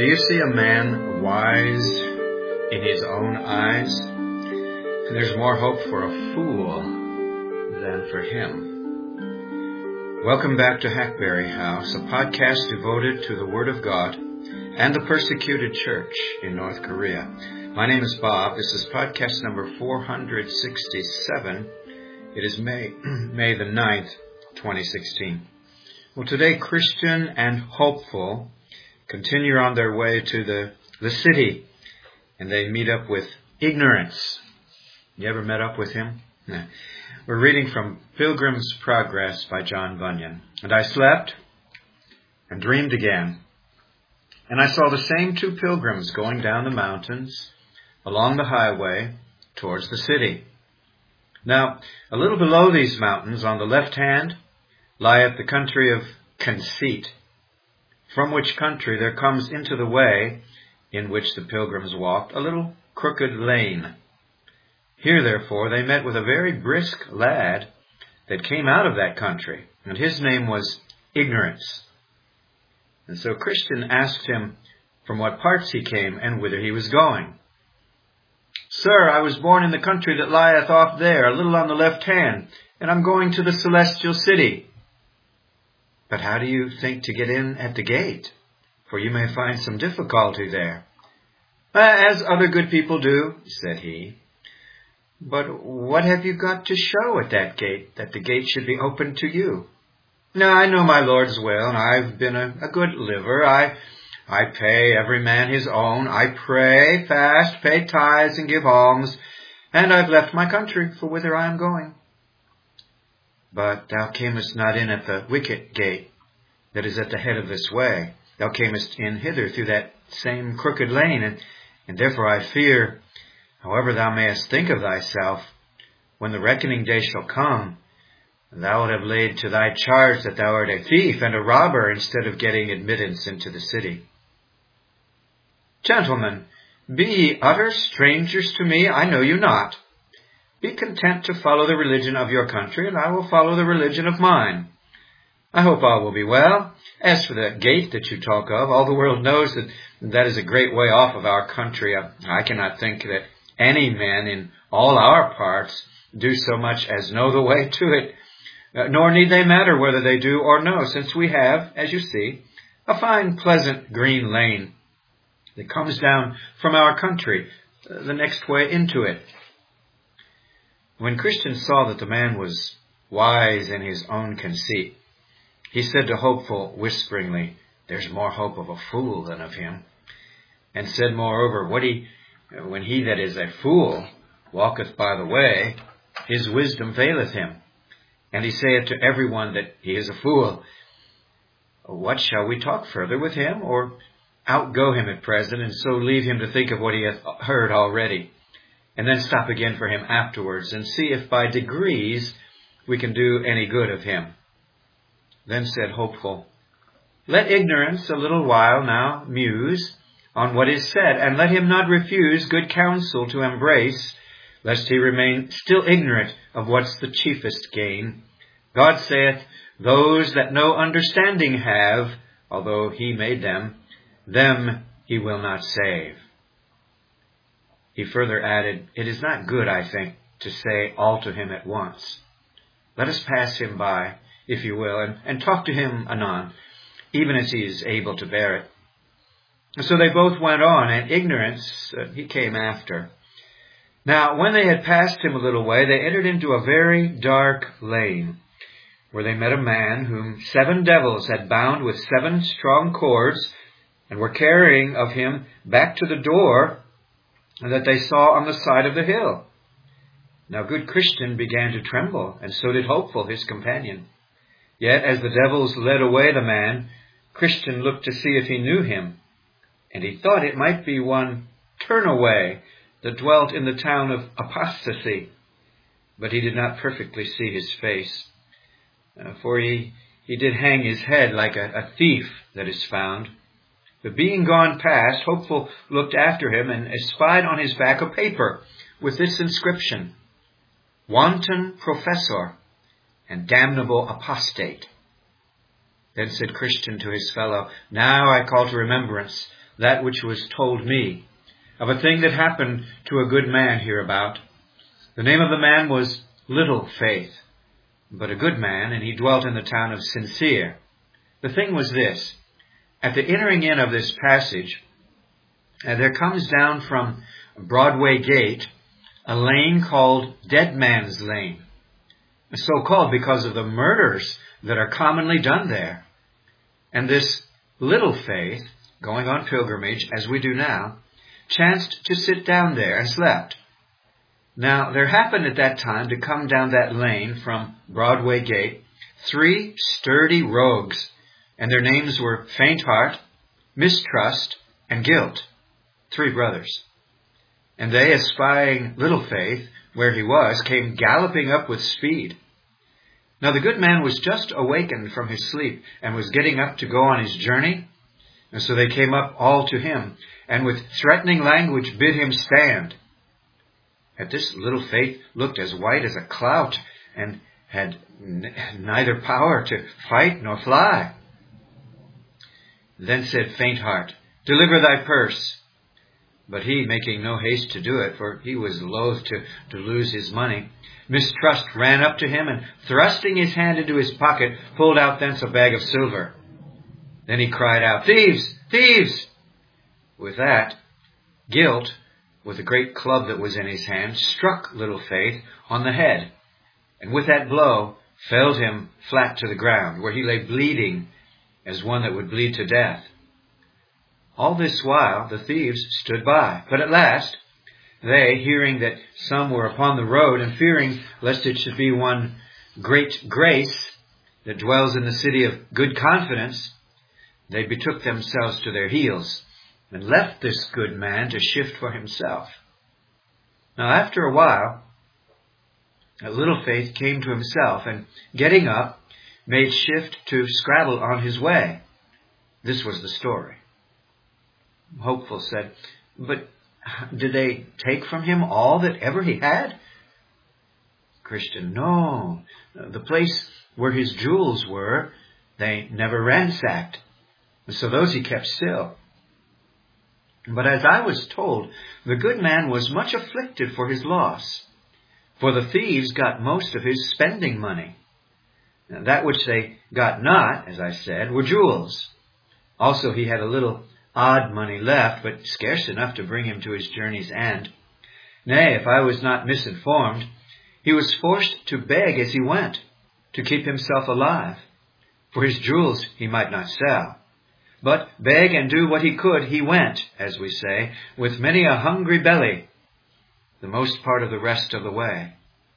Do you see a man wise in his own eyes? There's more hope for a fool than for him. Welcome back to Hackberry House, a podcast devoted to the Word of God and the persecuted church in North Korea. My name is Bob. This is podcast number 467. It is May the 9th, 2016. Well, today, Christian and hopeful continue on their way to the city, and they meet up with ignorance. You ever met up with him? Nah. We're reading from Pilgrim's Progress by John Bunyan. And I slept and dreamed again, and I saw the same two pilgrims going down the mountains along the highway towards the city. Now, a little below these mountains on the left hand lieth the country of Conceit, from which country there comes into the way in which the pilgrims walked a little crooked lane. Here, therefore, they met with a very brisk lad that came out of that country, and his name was Ignorance. And so Christian asked him from what parts he came and whither he was going. "Sir, I was born in the country that lieth off there, a little on the left hand, and I'm going to the celestial city." "But how do you think to get in at the gate? For you may find some difficulty there." "As other good people do," said he. "But what have you got to show at that gate, that the gate should be opened to you?" "No, I know my Lord's will, and I've been a good liver. I pay every man his own. I pray, fast, pay tithes, and give alms, and I've left my country for whither I am going." "But thou camest not in at the wicket gate that is at the head of this way. Thou camest in hither through that same crooked lane, and therefore I fear, however thou mayest think of thyself, when the reckoning day shall come, thou wilt have laid to thy charge that thou art a thief and a robber instead of getting admittance into the city." "Gentlemen, be ye utter strangers to me? I know you not. Be content to follow the religion of your country, and I will follow the religion of mine. I hope all will be well. As for the gate that you talk of, all the world knows that is a great way off of our country. I cannot think that any men in all our parts do so much as know the way to it, nor need they matter whether they do or no, since we have, as you see, a fine, pleasant green lane that comes down from our country the next way into it." When Christian saw that the man was wise in his own conceit, he said to Hopeful whisperingly, "There's more hope of a fool than of him." And said moreover, when he that is a fool walketh by the way, his wisdom faileth him. And he saith to every one that he is a fool. What shall we talk further with him, or outgo him at present, and so leave him to think of what he hath heard already, and then stop again for him afterwards, and see if by degrees we can do any good of him? Then said Hopeful, "Let Ignorance a little while now muse on what is said, and let him not refuse good counsel to embrace, lest he remain still ignorant of what's the chiefest gain. God saith, those that no understanding have, although he made them he will not save." He further added, "It is not good, I think, to say all to him at once. Let us pass him by, if you will, and talk to him anon, even as he is able to bear it." So they both went on, and Ignorance, he came after. Now, when they had passed him a little way, they entered into a very dark lane, where they met a man whom 7 devils had bound with 7 strong cords, and were carrying of him back to the door that they saw on the side of the hill. Now good Christian began to tremble, and so did Hopeful, his companion. Yet as the devils led away the man, Christian looked to see if he knew him, and he thought it might be one Turnaway that dwelt in the town of Apostasy. But he did not perfectly see his face, for he did hang his head like a thief that is found. But being gone past, Hopeful looked after him, and espied on his back a paper with this inscription, "Wanton Professor and Damnable Apostate." Then said Christian to his fellow, "Now I call to remembrance that which was told me, of a thing that happened to a good man hereabout. The name of the man was Little Faith, but a good man, and he dwelt in the town of Sincere. The thing was this: at the entering in of this passage, there comes down from Broadway Gate a lane called Dead Man's Lane, so called because of the murders that are commonly done there. And this Little Faith, going on pilgrimage, as we do now, chanced to sit down there and slept. Now, there happened at that time to come down that lane from Broadway Gate 3 sturdy rogues, and their names were Faint Heart, Mistrust, and Guilt, 3 brothers. And they, espying Little Faith where he was, came galloping up with speed. Now the good man was just awakened from his sleep, and was getting up to go on his journey. And so they came up all to him, and with threatening language bid him stand. At this, Little Faith looked as white as a clout, and had neither power to fight nor fly. Then said Faint Heart, "Deliver thy purse." But he, making no haste to do it, for he was loath to lose his money, Mistrust ran up to him, and thrusting his hand into his pocket, pulled out thence a bag of silver. Then he cried out, "Thieves! Thieves!" With that, Guilt, with a great club that was in his hand, struck Little Faith on the head, and with that blow felled him flat to the ground, where he lay bleeding as one that would bleed to death. All this while the thieves stood by, but at last they, hearing that some were upon the road, and fearing lest it should be one Great Grace that dwells in the city of Good Confidence, they betook themselves to their heels, and left this good man to shift for himself. Now after a while, Little Faith came to himself, and getting up, made shift to scrabble on his way. This was the story. Hopeful said, "But did they take from him all that ever he had?" Christian, "No. The place where his jewels were, they never ransacked. So those he kept still. But as I was told, the good man was much afflicted for his loss, for the thieves got most of his spending money. That which they got not, as I said, were jewels. Also he had a little odd money left, but scarce enough to bring him to his journey's end. Nay, if I was not misinformed, he was forced to beg as he went, to keep himself alive. For his jewels he might not sell. But beg and do what he could, he went, as we say, with many a hungry belly, the most part of the rest of the way."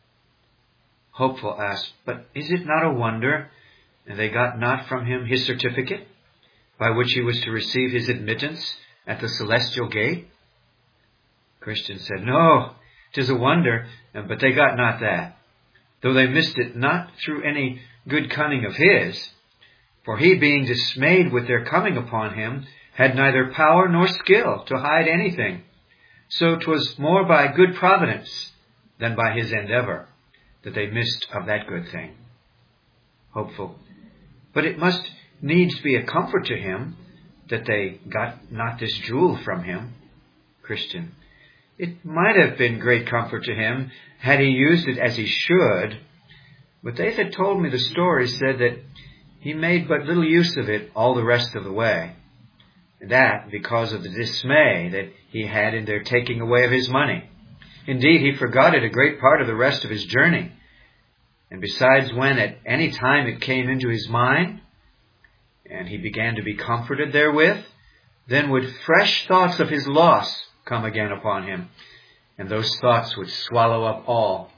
Hopeful asked, "But is it not a wonder they got not from him his certificate, by which he was to receive his admittance at the celestial gate?" Christian said, "No, 'tis a wonder, but they got not that, though they missed it not through any good cunning of his. For he, being dismayed with their coming upon him, had neither power nor skill to hide anything. So 'twas more by good providence than by his endeavor that they missed of that good thing." Hopeful, "But it must needs be a comfort to him that they got not this jewel from him." Christian, "It might have been great comfort to him had he used it as he should, but they that told me the story said that he made but little use of it all the rest of the way, that because of the dismay that he had in their taking away of his money. Indeed, he forgot it a great part of the rest of his journey. And besides, when at any time it came into his mind, and he began to be comforted therewith, then would fresh thoughts of his loss come again upon him, and those thoughts would swallow up all.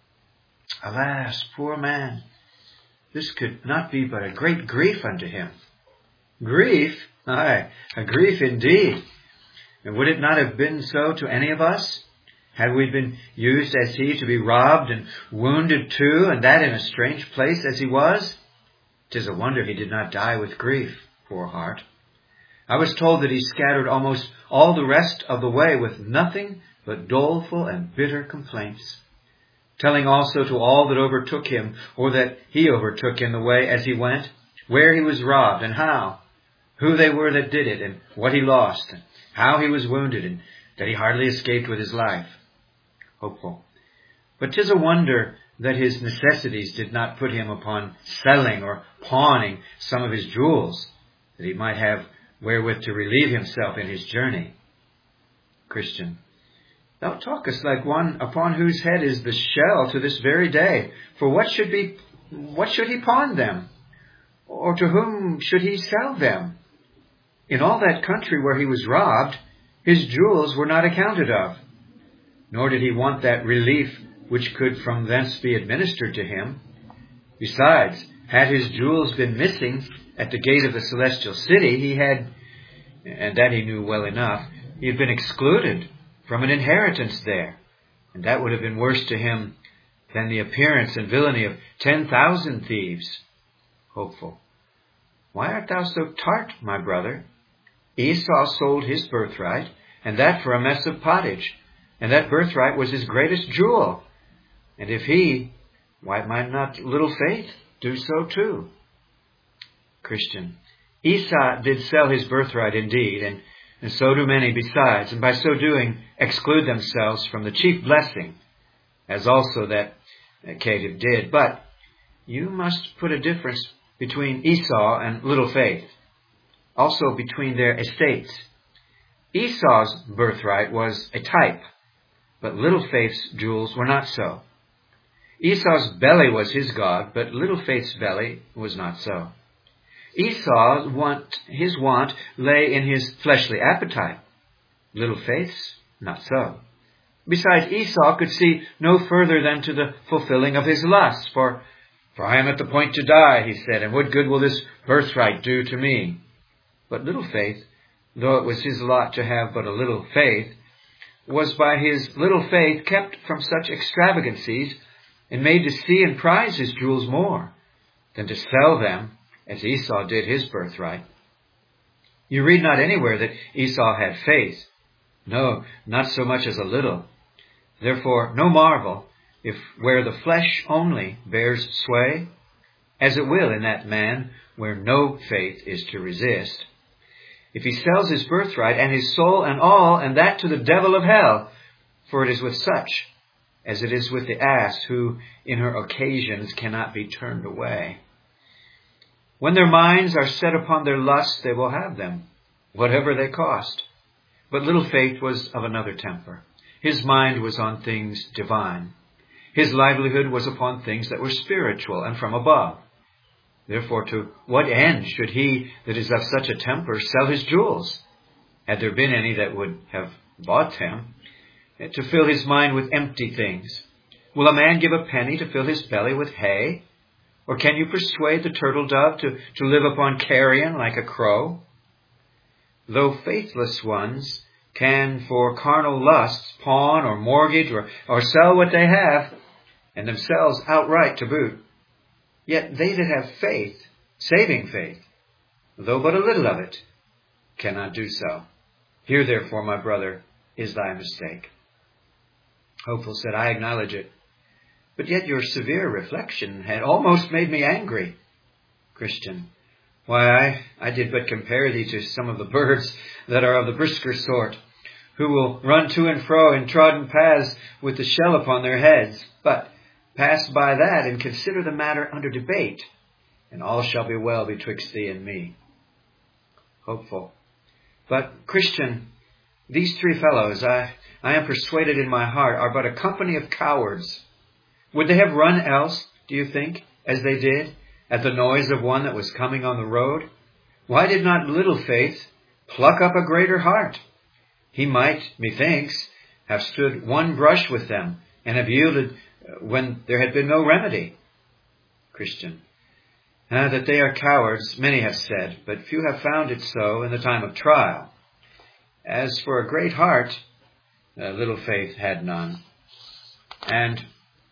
Alas, poor man! This could not be but a great grief unto him." Grief? Aye, a grief indeed. And would it not have been so to any of us, had we been used as he to be robbed and wounded too, and that in a strange place as he was? 'Tis a wonder he did not die with grief, poor heart. I was told that he scattered almost all the rest of the way with nothing but doleful and bitter complaints, telling also to all that overtook him, or that he overtook in the way as he went, where he was robbed and how, who they were that did it, and what he lost, and how he was wounded, and that he hardly escaped with his life. Hopeful. But 'tis a wonder that his necessities did not put him upon selling or pawning some of his jewels, that he might have wherewith to relieve himself in his journey. Christian. Thou talkest like one upon whose head is the shell to this very day. For what should he pawn them? Or to whom should he sell them? In all that country where he was robbed, his jewels were not accounted of. Nor did he want that relief which could from thence be administered to him. Besides, had his jewels been missing at the gate of the celestial city, he had, and that he knew well enough, he had been excluded from an inheritance there, and that would have been worse to him than the appearance and villainy of 10,000 thieves. Hopeful. Why art thou so tart, my brother? Esau sold his birthright, and that for a mess of pottage, and that birthright was his greatest jewel. And if he, why might not little faith do so too? Christian. Esau did sell his birthright indeed, and so do many besides, and by so doing exclude themselves from the chief blessing, as also that Caleb did. But you must put a difference between Esau and little faith, also between their estates. Esau's birthright was a type, but little faith's jewels were not so. Esau's belly was his God, but little faith's belly was not so. Esau's his want lay in his fleshly appetite. Little faith's not so. Besides, Esau could see no further than to the fulfilling of his lusts. For I am at the point to die, he said, and what good will this birthright do to me? But little faith, though it was his lot to have but a little faith, was by his little faith kept from such extravagancies and made to see and prize his jewels more than to sell them as Esau did his birthright. You read not anywhere that Esau had faith. No, not so much as a little. Therefore, no marvel if where the flesh only bears sway, as it will in that man where no faith is to resist, if he sells his birthright and his soul and all, and that to the devil of hell, for it is with such as it is with the ass, who in her occasions cannot be turned away. When their minds are set upon their lusts, they will have them, whatever they cost. But little faith was of another temper. His mind was on things divine. His livelihood was upon things that were spiritual and from above. Therefore, to what end should he that is of such a temper sell his jewels? Had there been any that would have bought them, to fill his mind with empty things. Will a man give a penny to fill his belly with hay? Or can you persuade the turtle dove to live upon carrion like a crow? Though faithless ones can for carnal lusts pawn or mortgage or sell what they have, and themselves outright to boot, yet they that have faith, saving faith, though but a little of it, cannot do so. Here therefore, my brother, is thy mistake. Hopeful said, I acknowledge it. But yet your severe reflection had almost made me angry. Christian. Why, I did but compare thee to some of the birds that are of the brisker sort, who will run to and fro in trodden paths with the shell upon their heads. But pass by that and consider the matter under debate, and all shall be well betwixt thee and me. Hopeful. But, Christian, these three fellows, I am persuaded in my heart, are but a company of cowards. Would they have run else, do you think, as they did, at the noise of one that was coming on the road? Why did not little faith pluck up a greater heart? He might, methinks, have stood one brush with them, and have yielded when there had been no remedy. Christian. That they are cowards, many have said, but few have found it so in the time of trial. As for a great heart, little faith had none. And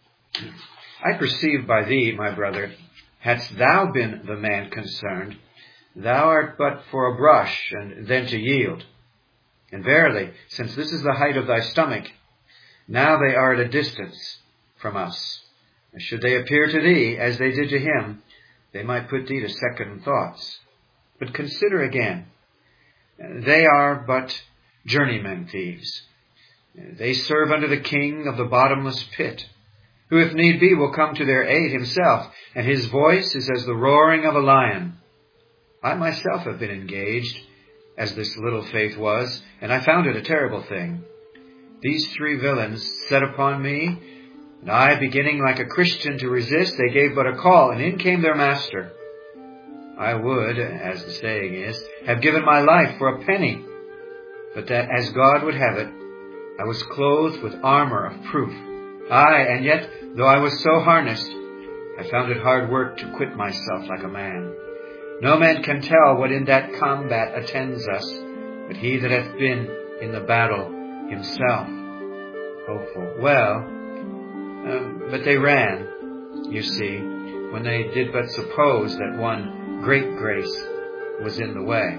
I perceive by thee, my brother, hadst thou been the man concerned, thou art but for a brush, and then to yield. And verily, since this is the height of thy stomach, now they are at a distance from us. And should they appear to thee as they did to him, they might put thee to second thoughts. But consider again, they are but journeymen thieves. They serve under the king of the bottomless pit, who if need be will come to their aid himself, and his voice is as the roaring of a lion. I myself have been engaged, as this little faith was, and I found it a terrible thing. These three villains set upon me, and I, beginning like a Christian to resist, they gave but a call, and in came their master. I would, as the saying is, have given my life for a penny, but that as God would have it, I was clothed with armor of proof. Aye, and yet, though I was so harnessed, I found it hard work to quit myself like a man. No man can tell what in that combat attends us, but he that hath been in the battle himself. Hopeful. Well, but they ran, you see, when they did but suppose that one great grace was in the way.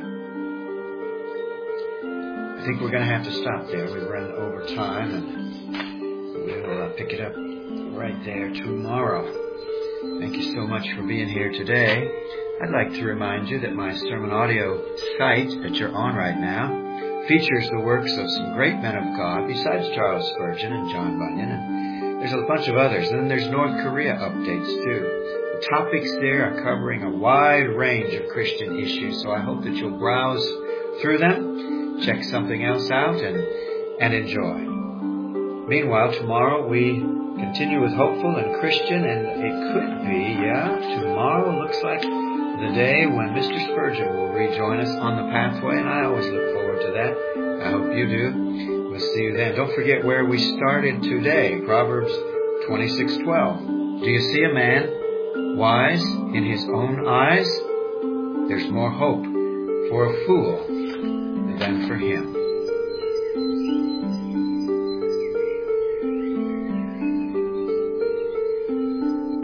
I think we're going to have to stop there. We've run over time, and we'll pick it up right there tomorrow. Thank you so much for being here today. I'd like to remind you that my sermon audio site that you're on right now features the works of some great men of God besides Charles Spurgeon and John Bunyan, and there's a bunch of others. And then there's North Korea updates too. The topics there are covering a wide range of Christian issues, so I hope that you'll browse through them, check something else out, and enjoy. Meanwhile, tomorrow we continue with Hopeful and Christian, and it could be, tomorrow looks like the day when Mr. Spurgeon will rejoin us on the pathway, and I always look forward to that. I hope you do. We'll see you then. Don't forget where we started today, Proverbs 26:12. Do you see a man wise in his own eyes? There's more hope for a fool than for him.